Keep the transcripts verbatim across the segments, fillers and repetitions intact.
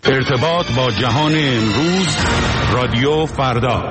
ارتباط با جهان امروز، رادیو فردا.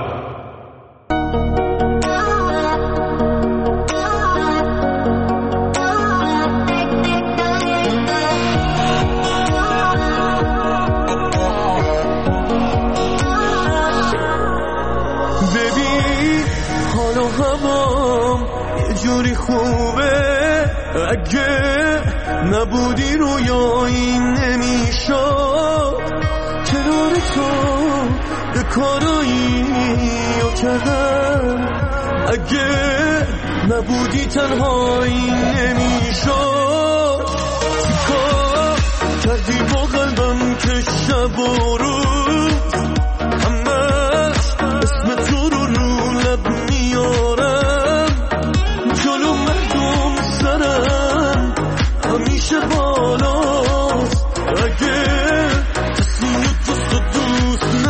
ببین حالا همام یه جوری خوبه، اگه نبودی رویایی نمیشد. کنار تو به کارایی رو کردم، اگه نبودی تنهایی نمیشد. چیکار کردی با قلبم که شب و روز همش اسم تو رو رو لب میارم. جلو مردم سرم همیشه بالاست، اگه تصمیم دوست و دوست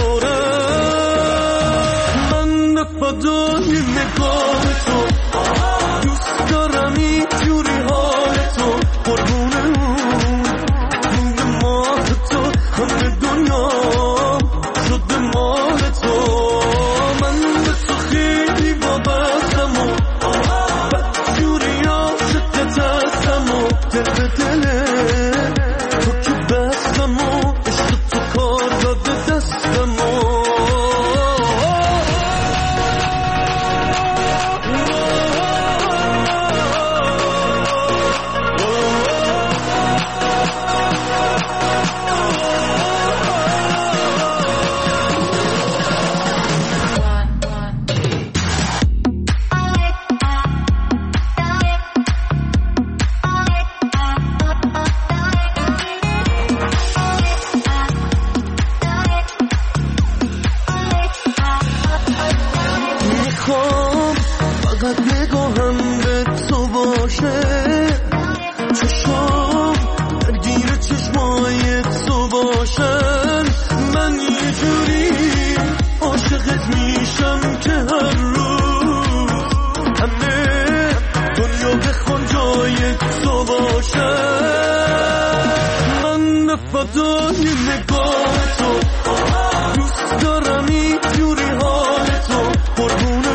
ندارم. من نفدای نگاه تو، دوست دارم این جوری حال تو. قربونه اون روی ماه تو، همه دنیا شده مال تو. من به تو خیلی وابستم و بدجوری عاشقت هستم و دل به دله تو که بستم و عشق تو کار داده دستم و فقط نگاهم به تو باشه، چشم درگیر چشمای تو باشن. من یه جوری عاشقت میشم که هر روز همه دنیا بخوان جای تو باشن. من فدای نگاه تو، دوست دارم این جوری حال تو. قربونه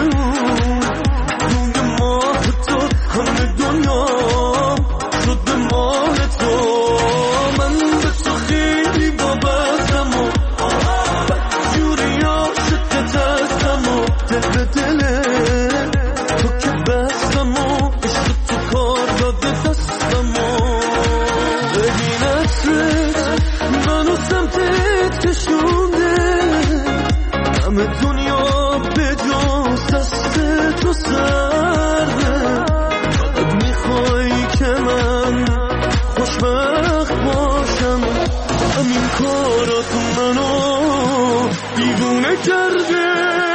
شده مال تو. من به تو خیلی وابستم و بدجوری عاشقت هستم و دل به دله تو که بستم و عشق تو کار داده دستم و ببین عطرت منو سمتت کشونده. همه دنیا به جز دست تو سرده. میخوای که من خوشبخت باشم، همین کارات منو دیوونه کرده.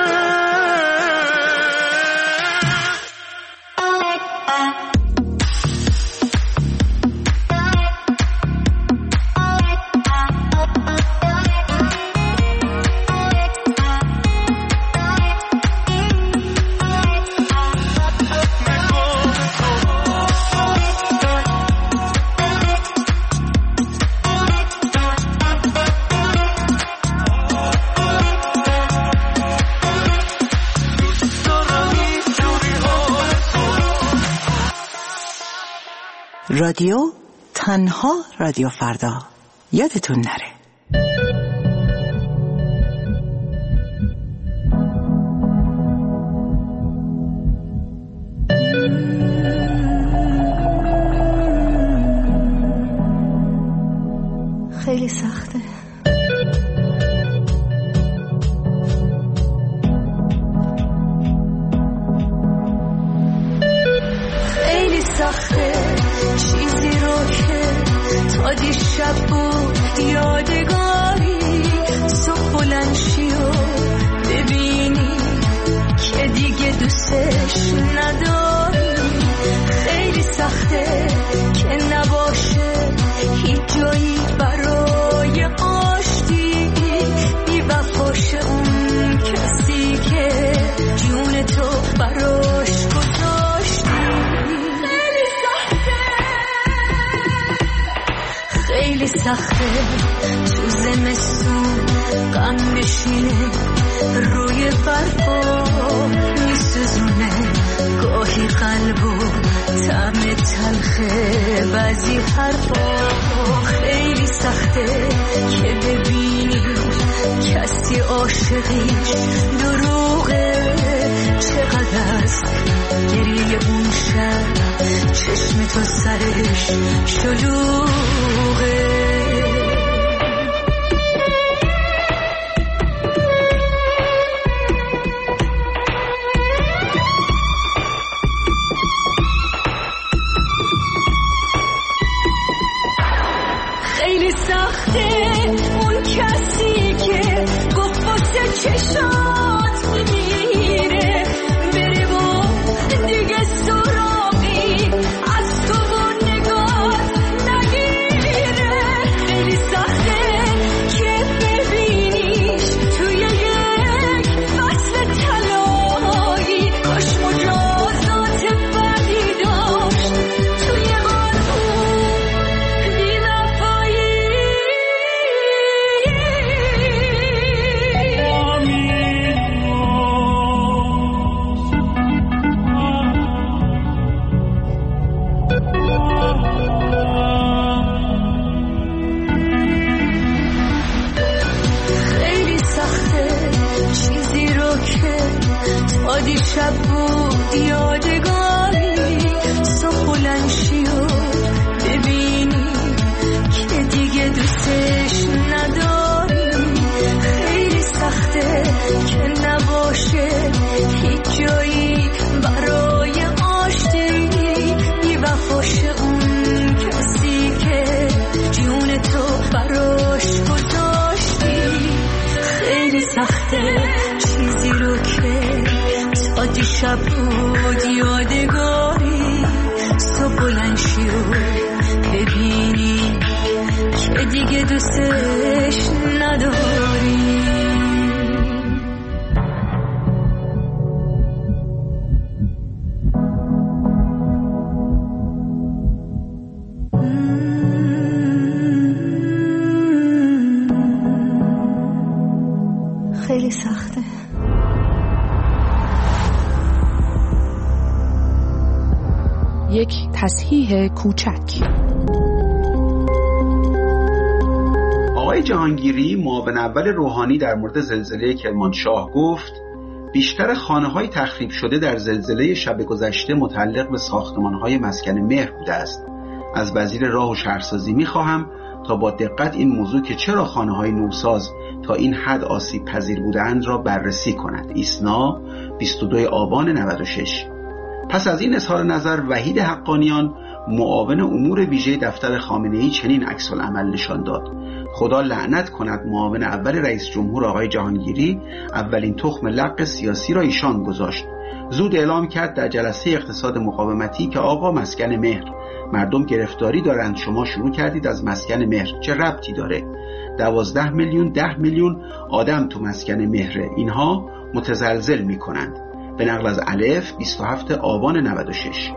رادیو تنها رادیو فردا، یادتون نره. خیلی سخته. خیلی سخته چیزی رو که تا دیشب بود یادگاری، صبح بلند شی و ببینی که دیگه دوستش نداری. خیلی سخته که نباشه هیچ جایی برای آشتی، بی وفاشه اون کسی که جون تو براش گذاشتی. خیلی سخته تو زمستون غم نشینه روی برفا میسوزونه گاهی قلبو طعم تلخه بعضی حرفا خیلی سخته که ببینی کسی عاشقیش دروغه چقدر است گریه اون شب چشم تو سرش شلوغه خیلی سخته اون کسی که گفت واسه چشات میمیره بره و دیگه سراغی از تو و نگاه نگیره خیلی سخته که ببینیش توی یک فصل طلایی کاش مجازات بدی داشت توی دیشب بود یادگاری صبح بلند شی و ببینی که دیگه دوستش نداری خیلی سخته که نباشه هیچ جایی برای آشتی بی وفاش اون کسی که جون تو براش گذاشتی خیلی سخته چیزی رو که دیشب بود یادگاری صبح بلند شی و ببینی که دیگه دوستش نداری خیلی سخته یک تصحیح کوچک. آقای جهانگیری معاون اول روحانی در مورد زلزله کرمانشاه گفت بیشتر خانه‌های تخریب شده در زلزله شب گذشته متعلق به ساختمان‌های مسکن مهر بوده است. از وزیر راه و شهرسازی می‌خواهم تا با دقت این موضوع که چرا خانه‌های نوساز تا این حد آسیب پذیر بودند را بررسی کند. ایسنا بیست و دوم آبان نود و شش. پس از این اظهار نظر وحید حقانیان معاون امور ویژه دفتر خامنه‌ای چنین عکس العمل نشان داد: خدا لعنت کند معاون اول رئیس جمهور آقای جهانگیری اولین تخم لق سیاسی را ایشان گذاشت. زود اعلام کرد در جلسه اقتصاد مقاومتی که آقا مسکن مهر، مردم گرفتاری دارند، شما شروع کردید از مسکن مهر، چه ربطی داره؟ دوازده میلیون ده میلیون آدم تو مسکن مهره، اینها متزلزل میکنند. به نقل از الف بیست و هفتم آبان نود و شش.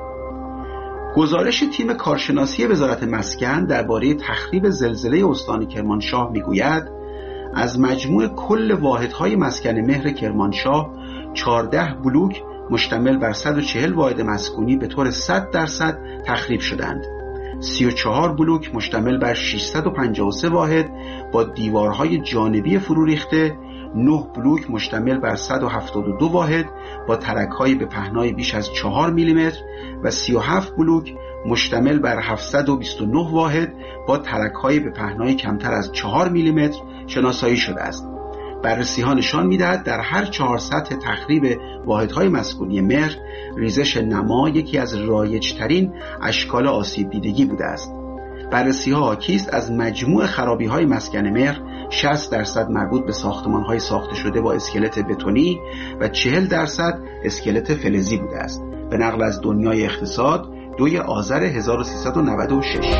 گزارش تیم کارشناسی وزارت مسکن درباره تخریب زلزله استان کرمانشاه میگوید از مجموع کل واحدهای مسکن مهر کرمانشاه چهارده بلوک مشتمل بر صد و چهل واحد مسکونی به طور صد درصد تخریب شدند. سی و چهار بلوک مشتمل بر ششصد و پنجاه و سه واحد با دیوارهای جانبی فرو ریخته، نه بلوک مشتمل بر صد و هفتاد و دو واحد با ترک‌های به پهنای بیش از چهار میلیمتر و سی و هفت بلوک مشتمل بر هفتصد و بیست و نه واحد با ترک‌های به پهنای کمتر از چهار میلیمتر شناسایی شده است. بررسی‌ها نشان می‌دهد در هر چهار سطح تخریب واحدهای مسکونی مهر ریزش نما یکی از رایج‌ترین اشکال آسیب دیدگی بوده است. بررسی‌ها حاکی است از مجموع خرابی‌های مسکن مهر شصت درصد مربوط به ساختمان‌های ساخته شده با اسکلت بتونی و چهل درصد اسکلت فلزی بوده است. به نقل از دنیای اقتصاد دوی آذر هزار و سیصد و نود و شش.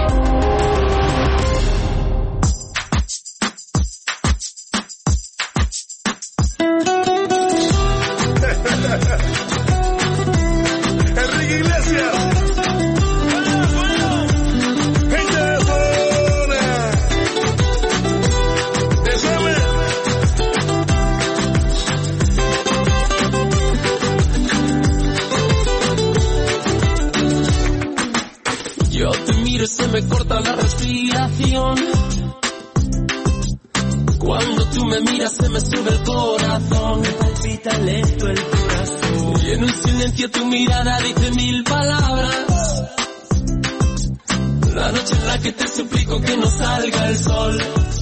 invención. Cuando tú me miras se me sube el corazón, me palpita lento el corazón. Y en un silencio tu mirada dice mil palabras. La noche en la que te suplico que no salga el sol.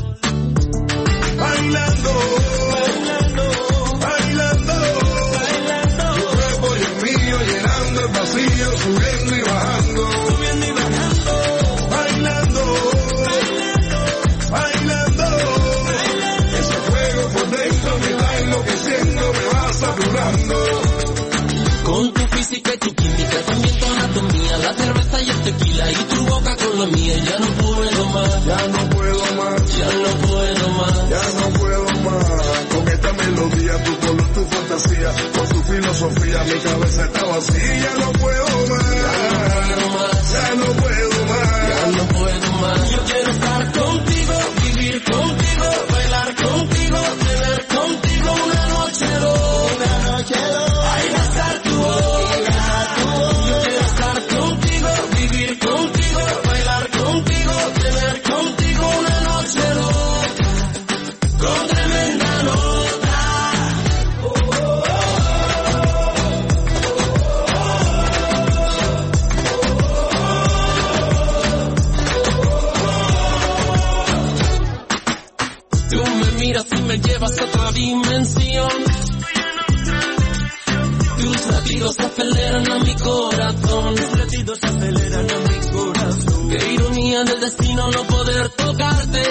Bailando, bailando, bailando, bailando. Tu cuerpo y el mío llenando el vacío, subiendo y bajando, subiendo y bajando. Bailando, bailando, bailando, bailando. Ese fuego por dentro me va enloqueciendo, me va saturando. Con tu física y tu química, también tu anatomía, la cerveza y el tequila y tu boca con la mía. Ya no puedo más, ya no puedo más, ya no puedo más, ya no puedo más. Con esta melodía, tu color, tu fantasía, con tu filosofía, mi cabeza está vacía. Ya no puedo más, ya no puedo más, ya no puedo más. Yo quiero estar contigo, vivir contigo, bailar contigo, tener contigo una noche loca, una noche loca. Ahí va a estar tu boca. Yo quiero estar contigo, vivir contigo, bailar contigo, tener contigo una noche loca, con tremenda nota. Oh, oh, oh, oh. Tú me miras y me llevas a otra dimensión. Tus latidos aceleran a mi corazón, tus latidos aceleran a mi corazón. Qué ironía del destino no poder tocarte,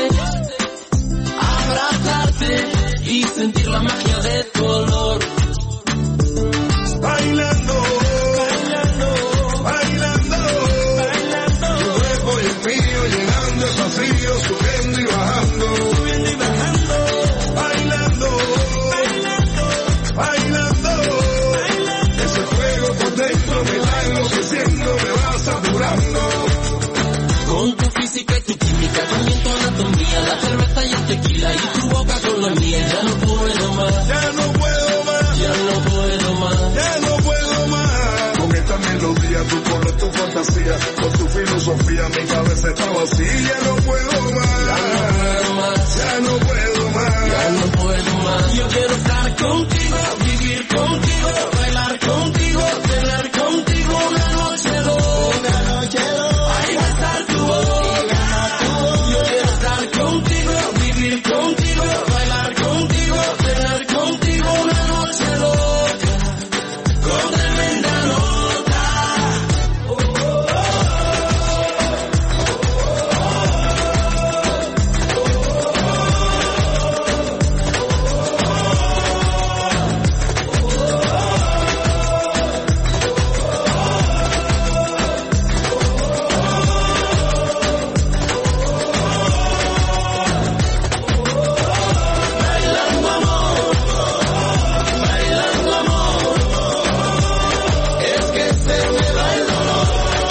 abrazarte y sentir la magia de tu olor. Bailando, bailando, bailando, bailando. Tu cuerpo y el mío llenando el vacío, subiendo y bajando, subiendo y bajando. Bailando, bailando, bailando, bailando. Ese fuego por dentro me va enloqueciendo, me va saturando. Con tu física y tu química, también tu anatomía, la cerveza y el tequila y tu boca con la mía. Ya no puedo más, ya no puedo más, ya no puedo más, ya no puedo más. Con esta melodía, tu color, tu fantasía, con tu filosofía, mi cabeza está vacía. Ya no puedo más, ya no puedo más, ya no puedo más. Yo quiero estar contigo, vivir contigo, bailar contigo, tener contigo una noche loca, una noche loca. Ahí va a estar tu boca. Yo quiero estar contigo, vivir contigo, bailar contigo, tener contigo una noche loca, con tremenda nota. Oh, oh, oh. Bailando amor, bailando amor, es que se me va el dolor.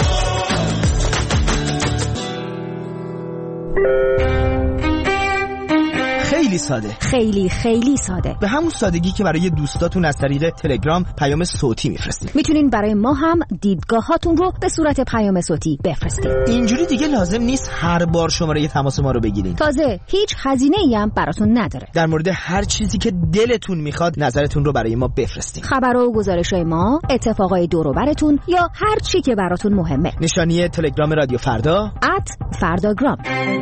خیلی ساده، خیلی خیلی ساده. به همون سادگی که برای دوستاتون از طریق تلگرام پیام صوتی میفرستید. میتونین برای ما هم دیدگاهاتون رو به صورت پیام صوتی بفرستید. اینجوری دیگه لازم نیست هر بار شماره تماس ما رو بگیرین. تازه هیچ هزینه‌ای هم براتون نداره. در مورد هر چیزی که دلتون میخواد نظرتون رو برای ما بفرستین. خبر و گزارش‌های ما، اتفاقای دور و براتون یا هر چی که براتون مهمه. نشانی تلگرام رادیو فردا ات فرداگرام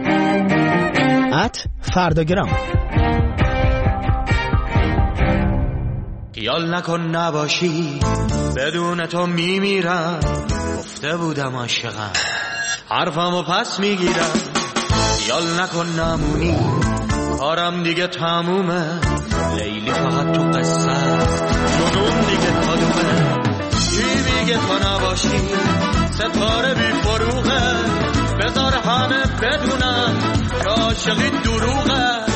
ات فرداگرام. خیال نکن نباشی، بدون تو میمیرم. گفته بودم عاشقم، حرفمو پس میگیرم. خیال نکن نمونی، کارم دیگه تمومه. لیلی فقط تو قصه است، جنون دیگه کدومه. کی میگه تو نباشی، ستاره بی فروغه. بذار همه بدونم که عاشقی دروغه.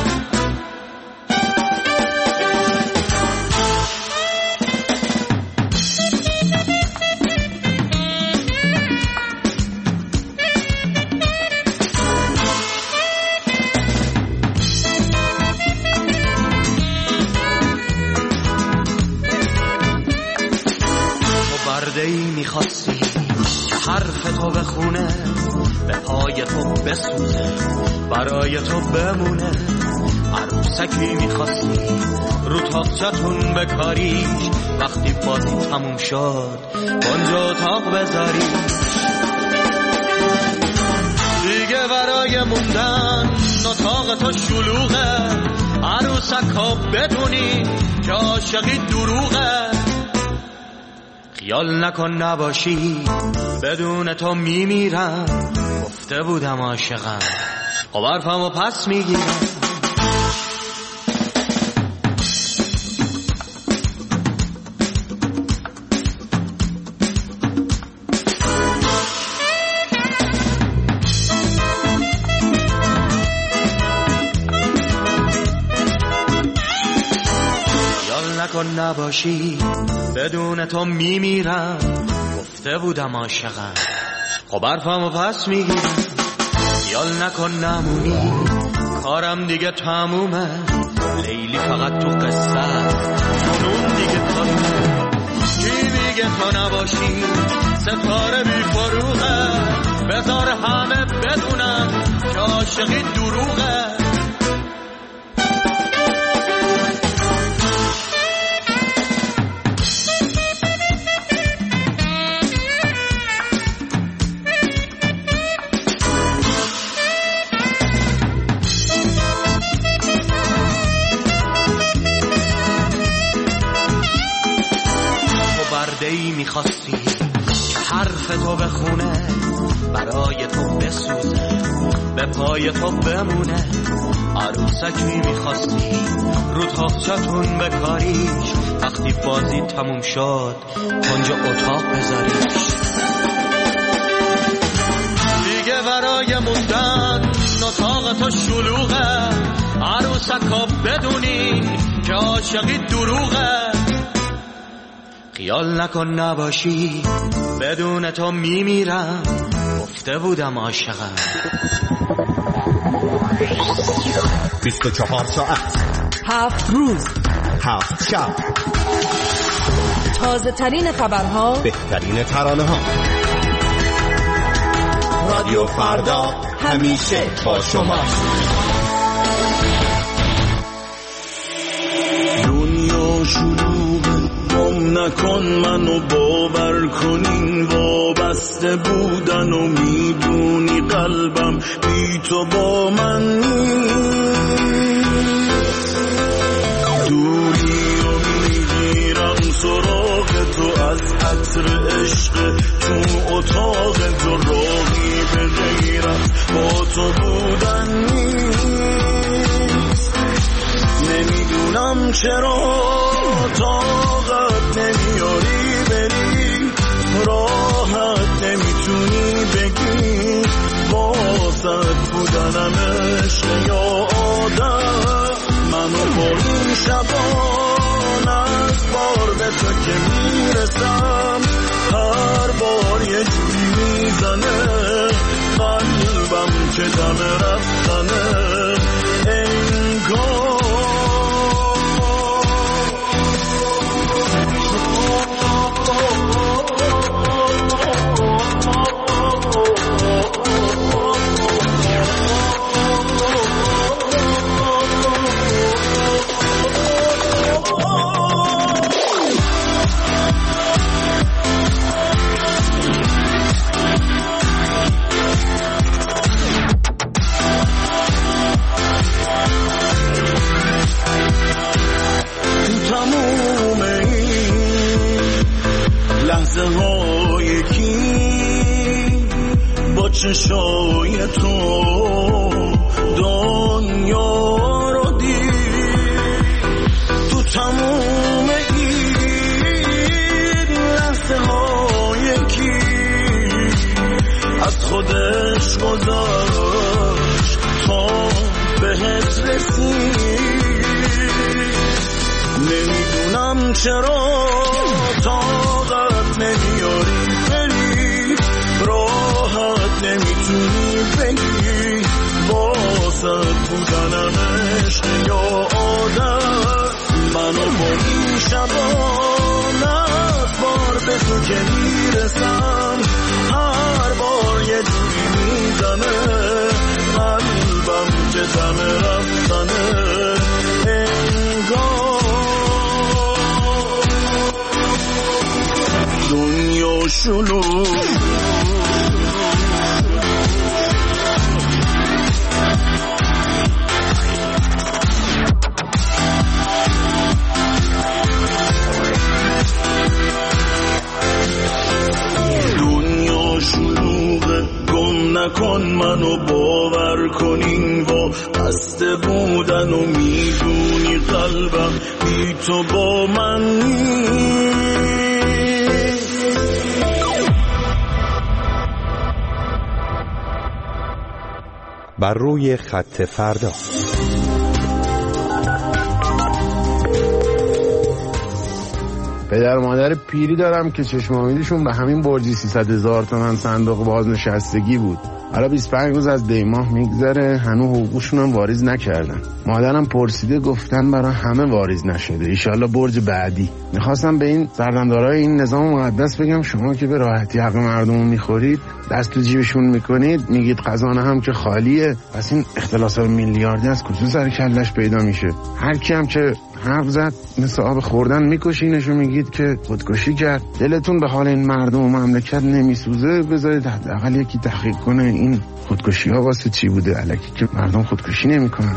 برده‌ای میخواستی حرف تو بخونه، به پای تو بسوزه برای تو بمونه. عروسکی میخواستی رو تاقچتون بکاریش، وقتی بازی تموم شد اونجا اتاق بذاریش. دیگه برای موندن اتاق تو شلوغه، عروسک ها بدونی که عاشقی دروغه. خیال نکن نباشی بدون تو میمیرم، گفته بودم عاشقم خب حرفمو پس میگیرم. نکن نباشی بدون تو میمیرم، گفته بودم عاشقم خب حرفمو پس میگیرم. خیال نکن نمونی کارم دیگه تمومه، لیلی فقط تو قصه جنون دیگه تمومه. کی میگه تو نباشی ستاره بی فروغه، بذار همه بدونن که عاشقی دروغه. ای میخواستی که حرف تو بخونه، برای تو بسوزه به پای تو بمونه. عروسکی میخواستی رو تاقچتون بکاریش، وقتی بازی تموم شد کنج اتاق بذاریش. دیگه برای موندن اتاق تو شلوغه، عروسکا بدونین که عاشقی دروغه. خیال نکن نباشی بدون تو میمیرم، گفته بودم عاشقم. بیست و چهار ساعت، هفت روز، هفت شب، تازه ترین خبرها، بهترین ترانه ها. رادیو فردا همیشه با شما. دنیا شلوغه، گم نکن منو باور کنین، وابسته بودن و میدونی قلبم بی تو با من دوری و میگیرم سراغ تو از عطر عشق تو اتاق تو، راهی به غیرم با تو بودن نیست. نمیدونم چرا طاقت نمیاری بری، راحت نمیتونی بگی واسط بودنم عشق یا آدم. منو با این شبان از بار به تو که میرسم، هر بار یه جوری میزنه قلبم که دم رفتنه. انگار چشای تو دنیا رو دید، تو تموم این لحظه های کی از خودش گذاشت تا بهت رسید. نمیدونم چرا طاقت نمیاری بری، راحت نمیتونی بگی واسط بودنم عشق یا آدم. منو با این شبان از بار به تو که میرسم، هر بار یه جوری میزنه قلبم که دم رفتنه انگار دنیا شلوغ نکن منو باور کنین و بسته بودن و میدونی قلبم بی تو با من بر روی خط فردا. پدر و مادر پیری دارم که چشم امیدشون به همین برجی سیصد هزار تومن صندوق بازنشستگی بود. حالا بیست و پنج روز از دیماه میگذره هنوز حقوقشون هم واریز نکردن. مادرم پرسیده گفتن برای همه واریز نشده، ایشالله برج بعدی. میخواستم به این سردمدارای این نظام مقدس بگم شما که به راحتی حق مردمو میخورید، دست تو جیبشون میکنید، میگید خزانه هم که خالیه، پس این اختلاس میلیاردی از کجا سر کلش پیدا میشه؟ هر کی هم که حرف زد مثل آب خوردن میکشینشو، میگید که خودکشی کرد. دلتون به حال این مردم و مملکت نمیسوزه؟ بذارید حداقل یکی تحقیق کنه این خودکشی ها واسه چی بوده، الکی که مردم خودکشی نمیکنن.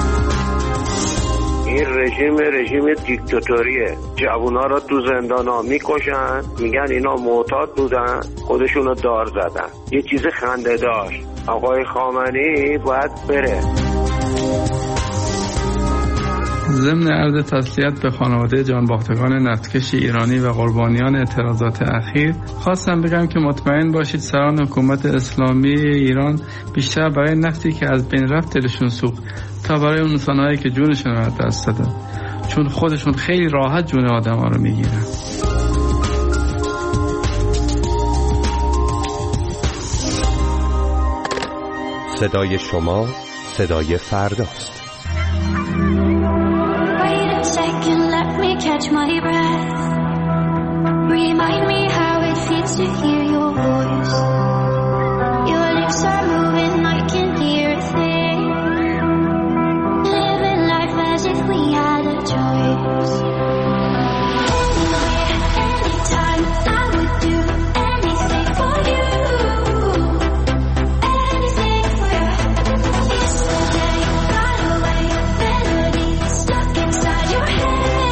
این رژیم رژیم دیکتاتوریه. جوونا رو تو زندانا میکشن، میگن اینا معتاد بودن، خودشونو دار زدن. یه چیز خنده داشت، آقای خامنه‌ای باید بره. ضمن عرض تسلیت به خانواده جانباختگان نفتکش ایرانی و قربانیان اعتراضات اخیر، خواستم بگم که مطمئن باشید سران حکومت اسلامی ایران بیشتر برای نفتی که از بین رفت دلشون سوخت تا برای اون انسان‌هایی که جونشون رو از دست دادن، چون خودشون خیلی راحت جون آدم‌ها رو میگیرن. صدای شما صدای فرداست. Catch my breath. Remind me how it feels to hear your voice. Your lips are moving, I can hear a thing. Living life as if we had a choice. Anywhere, anytime, I would do anything for you. Anything for you. Yesterday got away, melody stuck inside your head.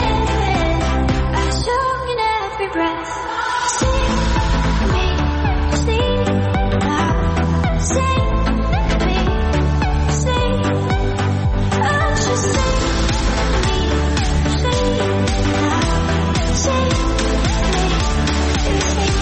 Breath. Sing me, sing now. Sing me, sing. Oh, just sing me, sing now. Sing me,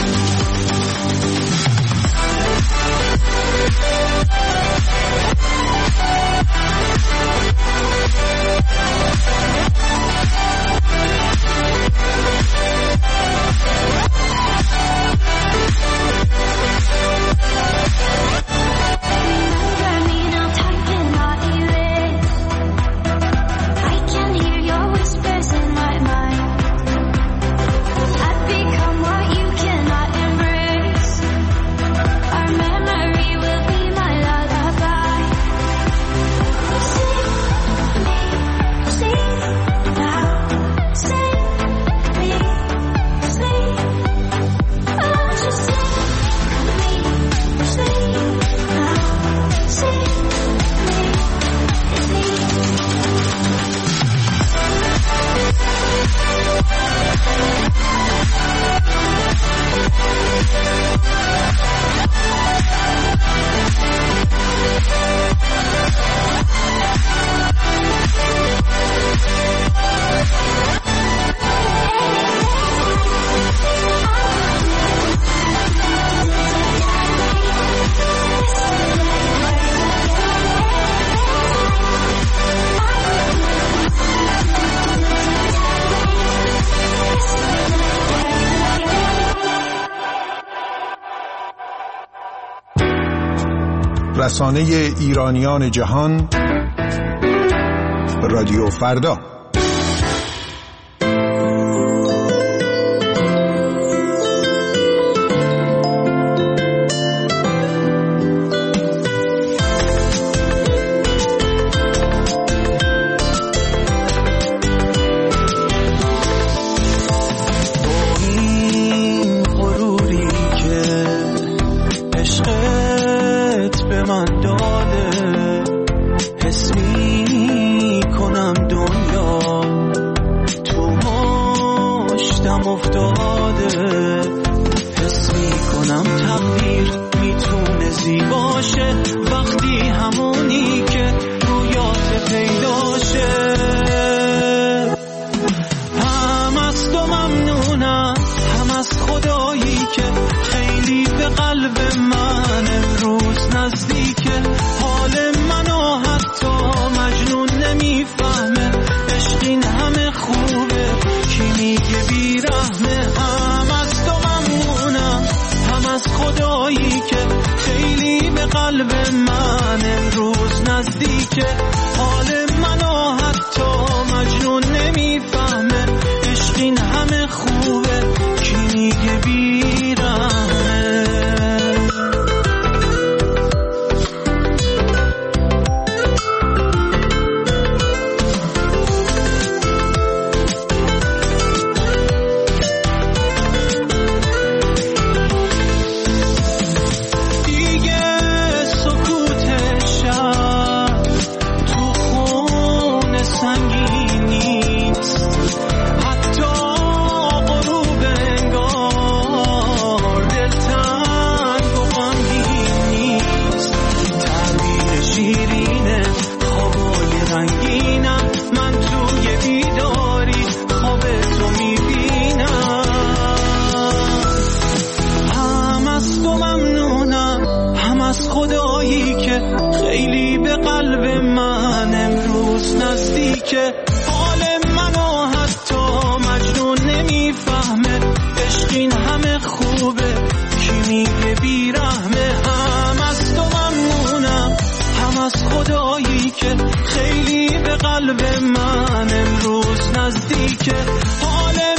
رسانه ایرانیان جهان، رادیو فردا. قلب من امروز نزدیکه، حال منو حتی مجنون نمیفهمه، عشق این همه خوبه کی میگه بیرمه. خیلی به قلب من امروز نزدیکه، حال منو حتی مجنون نمیفهمه، عشق این همه خوبه کی میگه بیرحمه. هم از تو ممنونم هم از خدایی که خیلی به قلب من امروز نزدیکه، حال